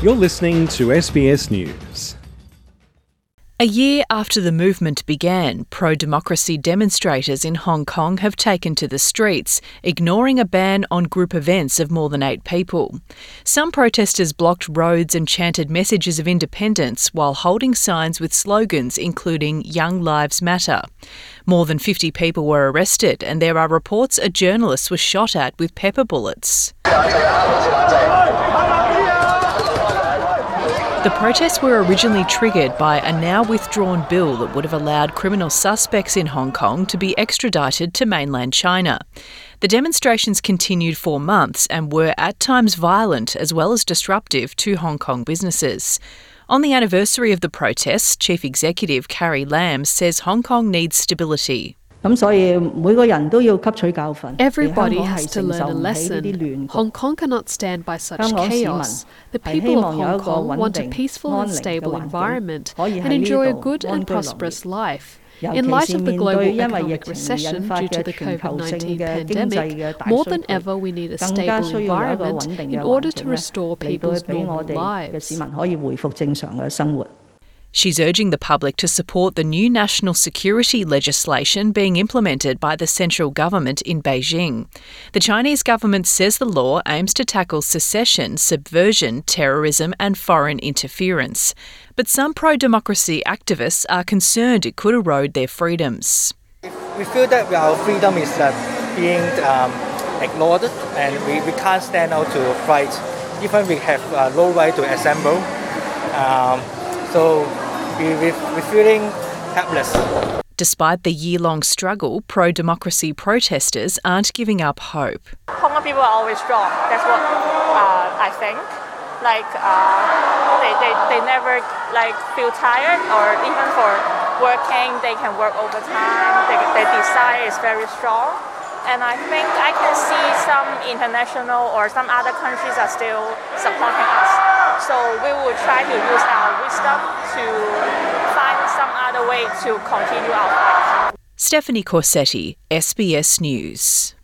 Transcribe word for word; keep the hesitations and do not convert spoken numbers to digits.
You're listening to S B S News. A year after the movement began, pro-democracy demonstrators in Hong Kong have taken to the streets, ignoring a ban on group events of more than eight people. Some protesters blocked roads and chanted messages of independence while holding signs with slogans including Young Lives Matter. More than fifty people were arrested, and there are reports a journalist was shot at with pepper bullets. The protests were originally triggered by a now withdrawn bill that would have allowed criminal suspects in Hong Kong to be extradited to mainland China. The demonstrations continued for months and were at times violent as well as disruptive to Hong Kong businesses. On the anniversary of the protests, Chief Executive Carrie Lam says Hong Kong needs stability. Everybody has to learn a lesson. Hong Kong cannot stand by such chaos. The people of Hong Kong want a peaceful and stable environment and enjoy a good and prosperous life. In light of the global economic recession due to the COVID nineteen pandemic, more than ever we need a stable environment in order to restore people's normal lives. She's urging the public to support the new national security legislation being implemented by the central government in Beijing. The Chinese government says the law aims to tackle secession, subversion, terrorism and foreign interference. But some pro-democracy activists are concerned it could erode their freedoms. We feel that our freedom is uh, being um, ignored, and we, we can't stand out to fight. Even we have uh, no right to assemble. Um, so we, we, we're feeling helpless. Despite the year-long struggle, pro-democracy protesters aren't giving up hope. Hong Kong people are always strong. That's what uh, I think. Like uh, they, they, they never like feel tired, or even for working, they can work overtime. They, their desire is very strong. And I think I can see some international or some other countries are still supporting us. So we will try to use our wisdom to find some other way to continue our fight. Stephanie Corsetti, S B S News.